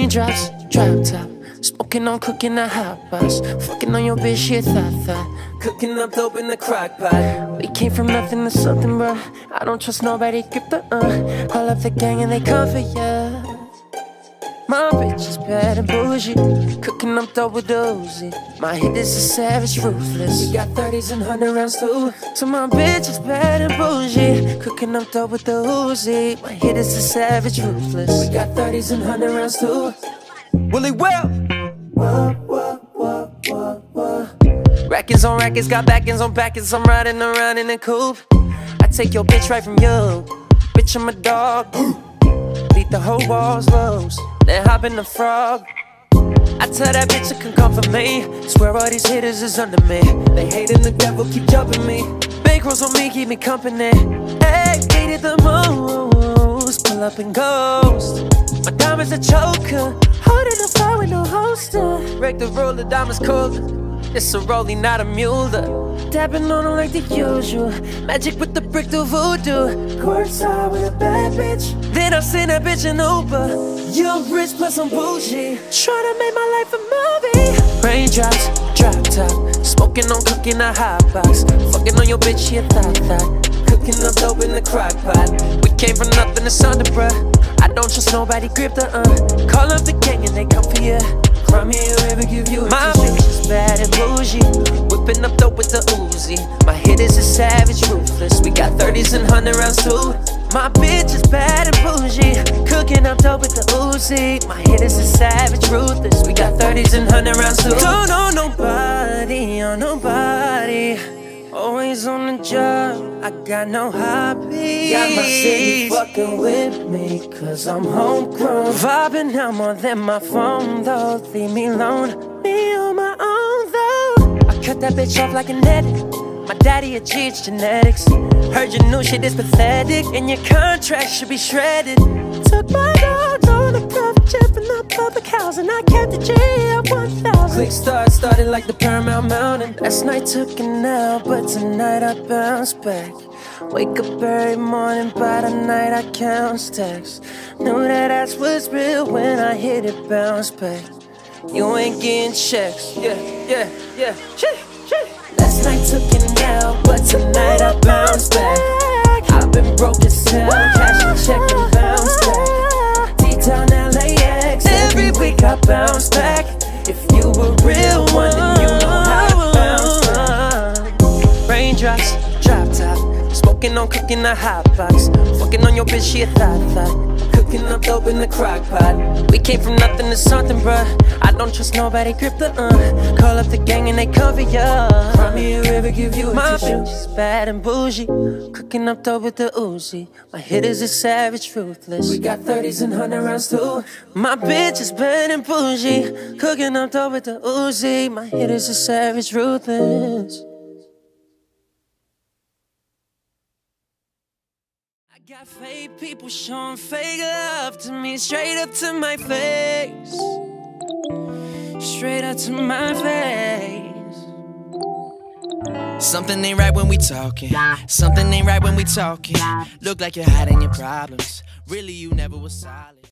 Raindrops, drop top, smoking on cooking the hot box, fucking on your bitch, yeah, thought. Cooking up dope in the crock pot. We came from nothing to something, bruh. I don't trust nobody, grip the call up the gang and they come for ya. My bitch is bad and bougie, cooking up dope with the Uzi. My hit is a savage, ruthless. We got 30s and 100 rounds too. So my bitch is bad and bougie, cooking up dope with the Uzi. My hit is a savage, ruthless. We got 30s and 100 rounds too. Willie Well. Rackets on rackets, got backings on backings. I'm riding around in a coupe. I take your bitch right from you. Bitch, I'm a dog. Beat the whole walls lows, then hop in the frog. I tell that bitch to come for me. Swear all these hitters is under me. They hating the devil, keep jumping me. Big rolls on me, keep me company. Hey, hated the most. Pull up and ghost. My diamond's a choker, holding the fire with no holster. Break the rule, the diamond's colder. It's a rolling, not a mule. Dabbing on them like the usual. Magic with the brick to voodoo. Courtside with a bad bitch. Then I send that bitch an Uber. Young rich plus I'm bougie. Tryna make my life a movie. Raindrops, drop top, smoking on cooking a hot box, fucking on your bitch, yeah, thought. Cooking up dope in the crock pot. We came from nothing to something, bruh. I don't trust nobody, grip the call up the gang and they come for ya. Cry me a river, give you a my tissue. bitch is bad and bougie, whipping up dope with the Uzi. My hit is a savage, ruthless. We got 30s and 100 rounds too. My bitch is bad and bougie, cooking up dope with the Uzi. My hit is a savage, ruthless. We got 30s and 100 rounds too. Don't know nobody, on nobody. Always on the job, I got no hobby. Got my city fucking with me, cause I'm homegrown. Vibing out more than my phone, though. Leave me alone, me on my own, though. I cut that bitch off like an edit. My daddy a G, it's genetics. Heard your new shit is pathetic, and your contract should be shredded. Took my dogs on a private jet from the public housing. I kept the G at 1,000. Quick start, started like the Paramount Mountain. Last night took an L, but tonight I bounce back. Wake up every morning, by the night I count stacks. Knew that that's what's real when I hit it, bounce back. You ain't getting checks, yeah. Last night took an L, but tonight I bounce back. I've been broke as hell, cash and check and bounce back. D-Town LAX, every week I bounce back. If you a real one, then you know how to bounce back. Raindrops, drop top, smoking on cooking the hot box, fucking on your bitch, yeah, thought. Cooking up dope in the crock pot. We came from nothing to something, bruh. I don't trust nobody, grip the call up the gang and they cover ya. Cry me a river, give you a my tissue. bitch is bad and bougie, cooking up dope with the Uzi. My hit is a savage, ruthless. We got 30s and 100 rounds too. My bitch is bad and bougie, cooking up dope with the Uzi. My hit is a savage, ruthless. I got fake people showing fake love to me, straight up to my face. Straight up to my face. Something ain't right when we talking. Something ain't right when we talking. Look like you're hiding your problems. Really, you never was solid.